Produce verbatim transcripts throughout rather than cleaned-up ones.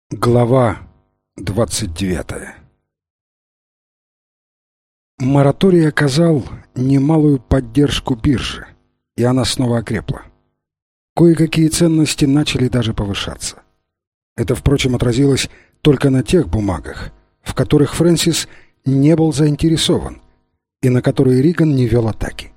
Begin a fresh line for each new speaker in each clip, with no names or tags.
Глава двадцать девятая. Мораторий оказал немалую поддержку бирже, и она снова окрепла. Кое-какие ценности начали даже повышаться. Это, впрочем, отразилось только на тех бумагах, в которых Фрэнсис не был заинтересован и на которые Риган не вел атаки.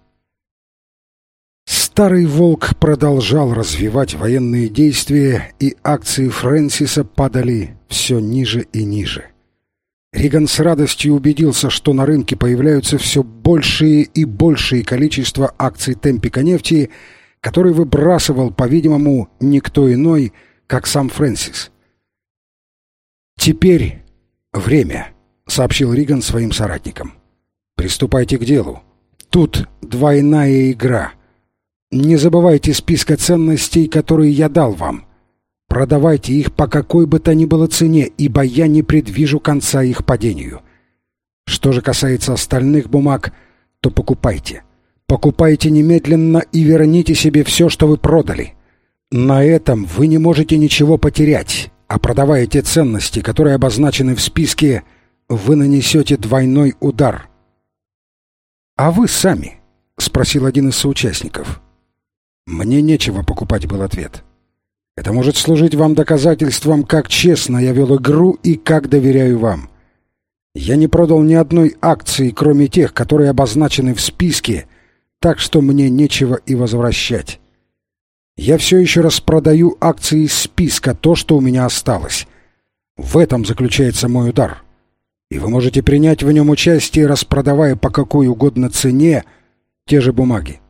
Старый волк продолжал развивать военные действия, и акции Фрэнсиса падали все ниже и ниже. Риган с радостью убедился, что на рынке появляются все большие и большие количество акций Темпика нефти, который выбрасывал, по-видимому, никто иной, как сам Фрэнсис. «Теперь время», — сообщил Риган своим соратникам. «Приступайте к делу. Тут двойная игра. Не забывайте списка ценностей, которые я дал вам. Продавайте их по какой бы то ни было цене, ибо я не предвижу конца их падению. Что же касается остальных бумаг, то покупайте. Покупайте немедленно и верните себе все, что вы продали. На этом вы не можете ничего потерять, а продавая те ценности, которые обозначены в списке, вы нанесете двойной удар». «А вы сами?» — спросил один из соучастников. «Мне нечего покупать», — был ответ. «Это может служить вам доказательством, как честно я вел игру и как доверяю вам. Я не продал ни одной акции, кроме тех, которые обозначены в списке, так что мне нечего и возвращать. Я все еще распродаю акции из списка, то, что у меня осталось. В этом заключается мой удар. И вы можете принять в нем участие, распродавая по какой угодно цене те же бумаги».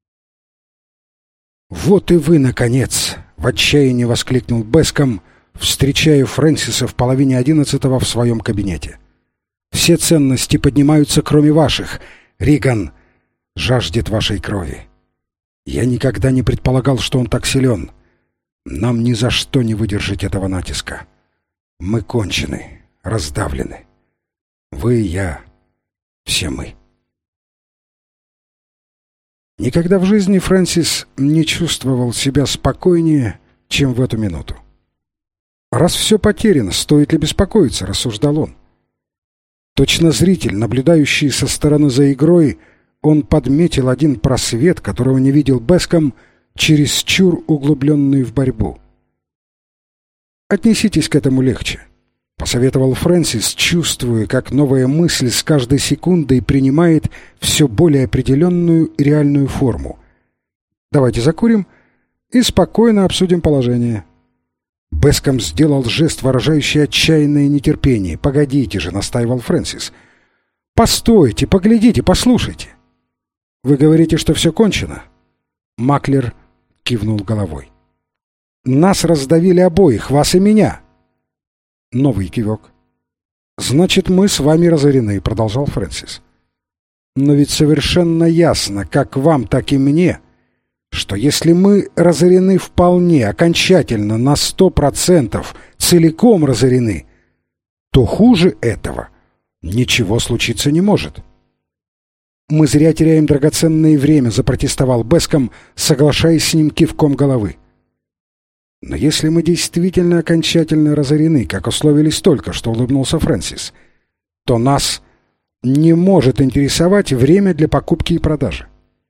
«Вот и вы, наконец!» — в отчаянии воскликнул Беском, встречая Фрэнсиса в половине одиннадцатого в своем кабинете. «Все ценности поднимаются, кроме ваших. Риган жаждет вашей крови. Я никогда не предполагал, что он так силен. Нам ни за что не выдержать этого натиска. Мы кончены, раздавлены. Вы и я, все мы». Никогда в жизни Фрэнсис не чувствовал себя спокойнее, чем в эту минуту. «Раз все потеряно, стоит ли беспокоиться?» — рассуждал он. Точно зритель, наблюдающий со стороны за игрой, он подметил один просвет, которого не видел Беском, чересчур углубленный в борьбу. «Отнеситесь к этому легче», — посоветовал Фрэнсис, чувствуя, как новая мысль с каждой секундой принимает все более определенную и реальную форму. «Давайте закурим и спокойно обсудим положение». Беском сделал жест, выражающий отчаянное нетерпение. «Погодите же», — настаивал Фрэнсис. «Постойте, поглядите, послушайте». «Вы говорите, что все кончено?» Маклер кивнул головой. «Нас раздавили обоих, вас и меня». Новый кивок. «Значит, мы с вами разорены», — продолжал Фрэнсис. «Но ведь совершенно ясно, как вам, так и мне, что если мы разорены вполне, окончательно, на сто процентов, целиком разорены, то хуже этого ничего случиться не может». «Мы зря теряем драгоценное время», — запротестовал Беском, соглашаясь с ним кивком головы. «Но если мы действительно окончательно разорены, как условились только что», — улыбнулся Фрэнсис, «то нас не может интересовать время для покупки и продажи.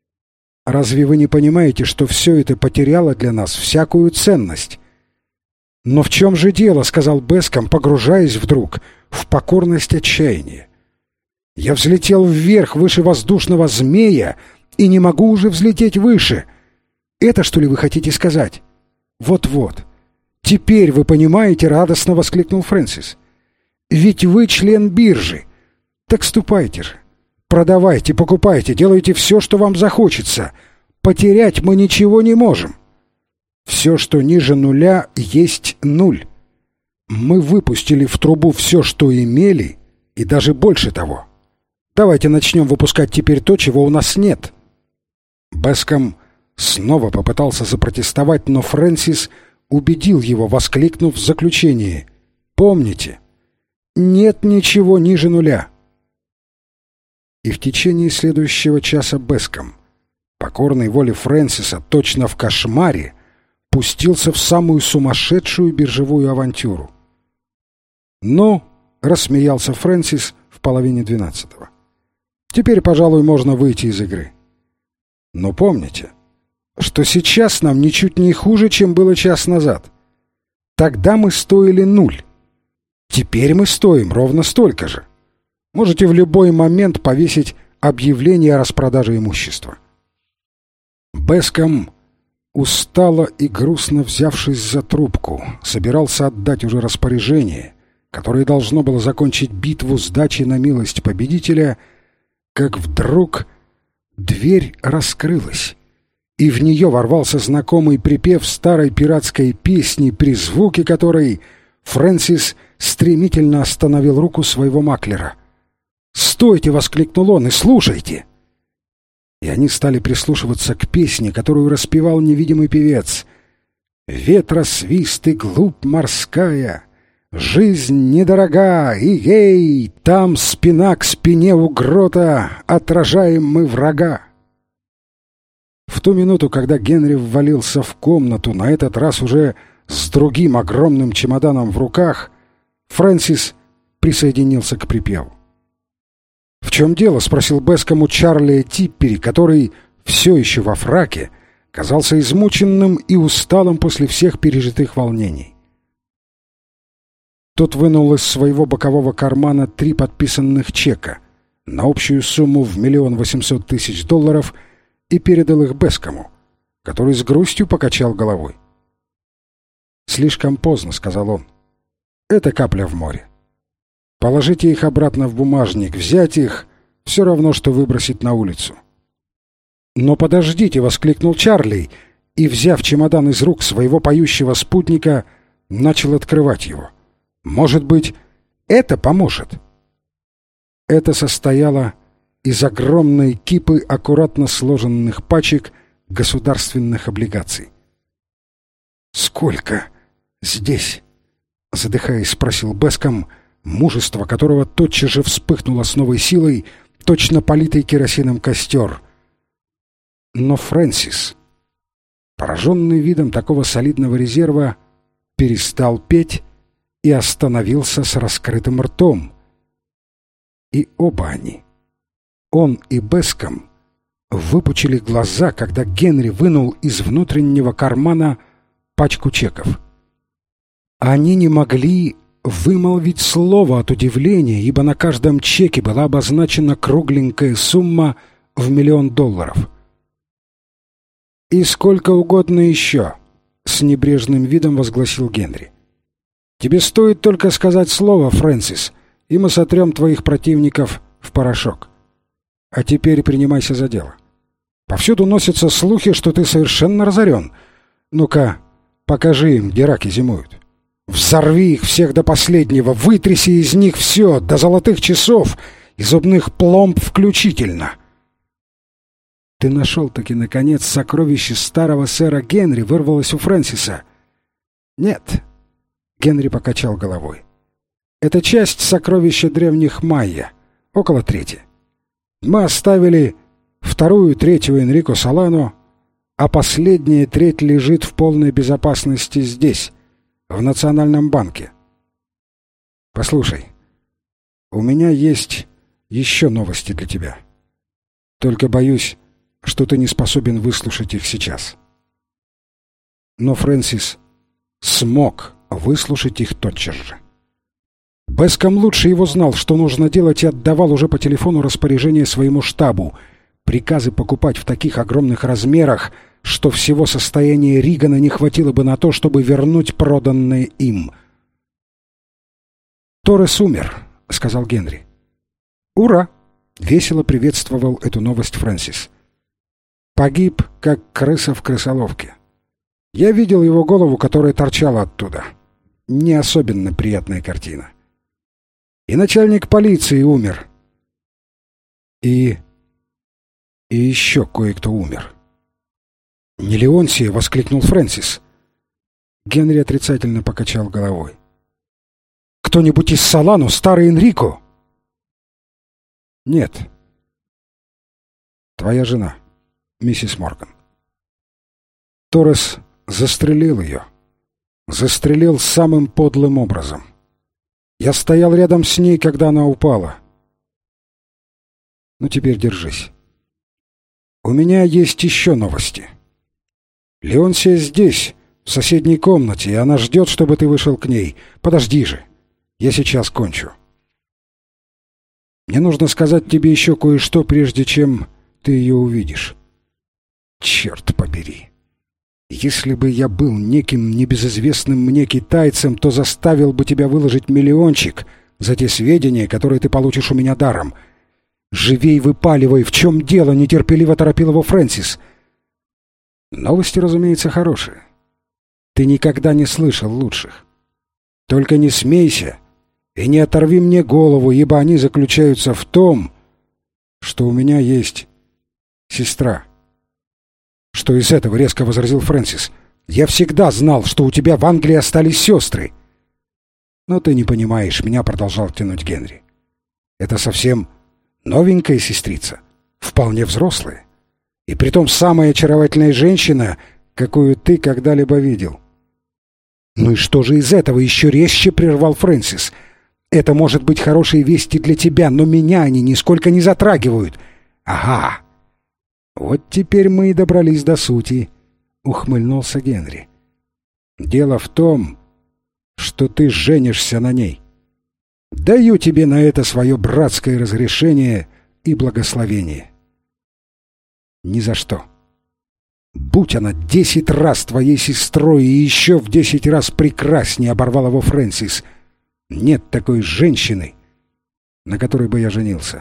Разве вы не понимаете, что все это потеряло для нас всякую ценность?» «Но в чем же дело?» — сказал Беском, погружаясь вдруг в покорность отчаяния. «Я взлетел вверх, выше воздушного змея, и не могу уже взлететь выше. Это, что ли, вы хотите сказать?» «Вот-вот. Теперь вы понимаете», — радостно воскликнул Фрэнсис. «Ведь вы член биржи. Так ступайте же. Продавайте, покупайте, делайте все, что вам захочется. Потерять мы ничего не можем. Все, что ниже нуля, есть нуль. Мы выпустили в трубу все, что имели, и даже больше того. Давайте начнем выпускать теперь то, чего у нас нет». Беском снова попытался запротестовать, но Фрэнсис убедил его, воскликнув в заключении: «Помните, нет ничего ниже нуля». И в течение следующего часа Беском, покорной воле Фрэнсиса, точно в кошмаре, пустился в самую сумасшедшую биржевую авантюру. «Ну», — рассмеялся Фрэнсис в половине двенадцатого. «Теперь, пожалуй, можно выйти из игры. Но помните, что сейчас нам ничуть не хуже, чем было час назад. Тогда мы стоили нуль. Теперь мы стоим ровно столько же. Можете в любой момент повесить объявление о распродаже имущества». Беском, устало и грустно взявшись за трубку, собирался отдать уже распоряжение, которое должно было закончить битву сдачи на милость победителя, как вдруг дверь раскрылась, и в нее ворвался знакомый припев старой пиратской песни, при звуке которой Фрэнсис стремительно остановил руку своего маклера. «Стойте!» — воскликнул он. «И слушайте!» И они стали прислушиваться к песне, которую распевал невидимый певец. «Ветра свист и глубь морская, жизнь недорога, и ей, там спина к спине у грота, отражаем мы врага». В ту минуту, когда Генри ввалился в комнату, на этот раз уже с другим огромным чемоданом в руках, Фрэнсис присоединился к припеву. «В чем дело?» — спросил Беском у Чарли Типпери, который все еще во фраке казался измученным и усталым после всех пережитых волнений. Тот вынул из своего бокового кармана три подписанных чека на общую сумму в миллион восемьсот тысяч долларов и передал их Бескому, который с грустью покачал головой. «Слишком поздно», — сказал он. «Это капля в море. Положите их обратно в бумажник, взять их — все равно, что выбросить на улицу». «Но подождите!» — воскликнул Чарли, и, взяв чемодан из рук своего поющего спутника, начал открывать его. «Может быть, это поможет?» Это состояло из огромной кипы аккуратно сложенных пачек государственных облигаций. «Сколько здесь?» — задыхаясь, спросил Беском, мужество которого тотчас же вспыхнуло с новой силой, точно политый керосином костер. Но Фрэнсис, пораженный видом такого солидного резерва, перестал петь и остановился с раскрытым ртом. И оба они, он и Беском, выпучили глаза, когда Генри вынул из внутреннего кармана пачку чеков. Они не могли вымолвить слово от удивления, ибо на каждом чеке была обозначена кругленькая сумма в миллион долларов. «И сколько угодно еще», — с небрежным видом возгласил Генри. «Тебе стоит только сказать слово, Фрэнсис, и мы сотрем твоих противников в порошок. А теперь принимайся за дело. Повсюду носятся слухи, что ты совершенно разорен. Ну-ка, покажи им, где раки зимуют. Взорви их всех до последнего, вытряси из них все, до золотых часов и зубных пломб включительно». «Ты нашел-таки, наконец, сокровище старого сэра Генри», — вырвалось у Фрэнсиса. «Нет», — Генри покачал головой. «Это часть сокровища древних майя, около трети. Мы оставили вторую треть у Энрико Солано, а последняя треть лежит в полной безопасности здесь, в Национальном банке. Послушай, у меня есть еще новости для тебя. Только боюсь, что ты не способен выслушать их сейчас». Но Фрэнсис смог выслушать их тотчас же. Беском лучше его знал, что нужно делать, и отдавал уже по телефону распоряжение своему штабу, приказы покупать в таких огромных размерах, что всего состояния Ригана не хватило бы на то, чтобы вернуть проданное им. «Торрес умер», — сказал Генри. «Ура!» — весело приветствовал эту новость Фрэнсис. «Погиб, как крыса в крысоловке. Я видел его голову, которая торчала оттуда. Не особенно приятная картина. И начальник полиции умер. И... и еще кое-кто умер». «Не Леонсия!» — воскликнул Фрэнсис. Генри отрицательно покачал головой. «Кто-нибудь из Солано, старый Энрико?» «Нет. Твоя жена, миссис Морган. Торрес застрелил ее. Застрелил самым подлым образом. Я стоял рядом с ней, когда она упала. Ну, теперь держись. У меня есть еще новости. Леонсия здесь, в соседней комнате, и она ждет, чтобы ты вышел к ней. Подожди же. Я сейчас кончу. Мне нужно сказать тебе еще кое-что, прежде чем ты ее увидишь. Черт побери. Если бы я был неким небезызвестным мне китайцем, то заставил бы тебя выложить миллиончик за те сведения, которые ты получишь у меня даром. Живей выпаливай, в чем дело, нетерпеливо торопил его Фрэнсис. Новости, разумеется, хорошие. Ты никогда не слышал лучших. Только не смейся и не оторви мне голову, ибо они заключаются в том, что у меня есть сестра. «Что из этого?» — резко возразил Фрэнсис. «Я всегда знал, что у тебя в Англии остались сестры». «Но ты не понимаешь меня», — продолжал тянуть Генри. «Это совсем новенькая сестрица, вполне взрослая, и притом самая очаровательная женщина, какую ты когда-либо видел». «Ну и что же из этого?» — еще резче прервал Фрэнсис. «Это может быть хорошие вести для тебя, но меня они нисколько не затрагивают». «Ага. Вот теперь мы и добрались до сути», — ухмыльнулся Генри. «Дело в том, что ты женишься на ней. Даю тебе на это свое братское разрешение и благословение». «Ни за что. Будь она десять раз твоей сестрой и еще в десять раз прекраснее», — оборвал его Фрэнсис. «Нет такой женщины, на которой бы я женился».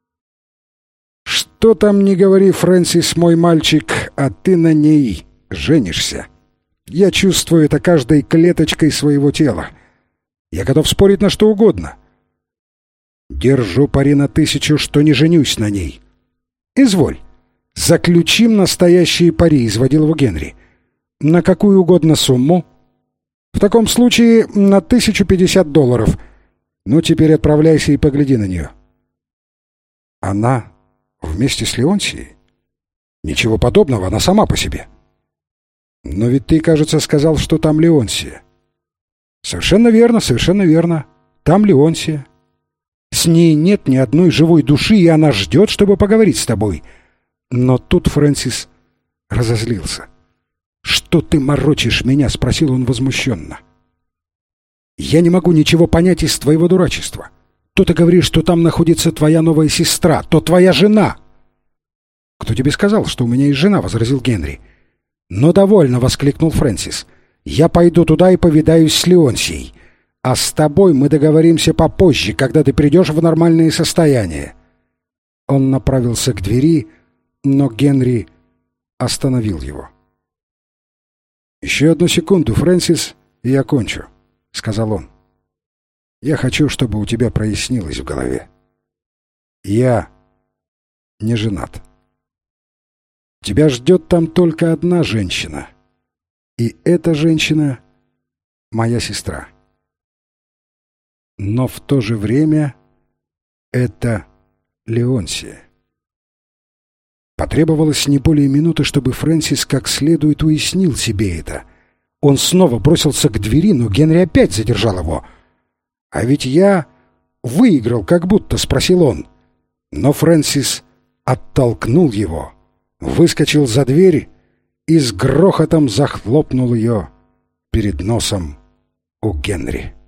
«Что там не говори, Фрэнсис, мой мальчик, а ты на ней женишься. Я чувствую это каждой клеточкой своего тела. Я готов спорить на что угодно. Держу пари на тысячу, что не женюсь на ней. Изволь, заключим настоящие пари», — изводил его Генри. «На какую угодно сумму?» «В таком случае на тысячу пятьдесят долларов. Ну, теперь отправляйся и погляди на нее». «Она вместе с Леонсией?» «Ничего подобного, она сама по себе». «Но ведь ты, кажется, сказал, что там Леонсия». «Совершенно верно, совершенно верно. Там Леонсия. С ней нет ни одной живой души, и она ждет, чтобы поговорить с тобой». Но тут Фрэнсис разозлился. «Что ты морочишь меня?» — спросил он возмущенно. «Я не могу ничего понять из твоего дурачества. То ты говоришь, что там находится твоя новая сестра, то твоя жена». «Кто тебе сказал, что у меня есть жена?» — возразил Генри. «Но довольно!» — воскликнул Фрэнсис. «Я пойду туда и повидаюсь с Леонсией. А с тобой мы договоримся попозже, когда ты придешь в нормальное состояние». Он направился к двери, но Генри остановил его. «Еще одну секунду, Фрэнсис, и я кончу», — сказал он. «Я хочу, чтобы у тебя прояснилось в голове. Я не женат. Тебя ждет там только одна женщина, и эта женщина — моя сестра. Но в то же время это Леонсия». Потребовалось не более минуты, чтобы Фрэнсис как следует уяснил себе это. Он снова бросился к двери, но Генри опять задержал его. «А ведь я выиграл как будто», — спросил он. Но Фрэнсис оттолкнул его, выскочил за дверь и с грохотом захлопнул ее перед носом у Генри.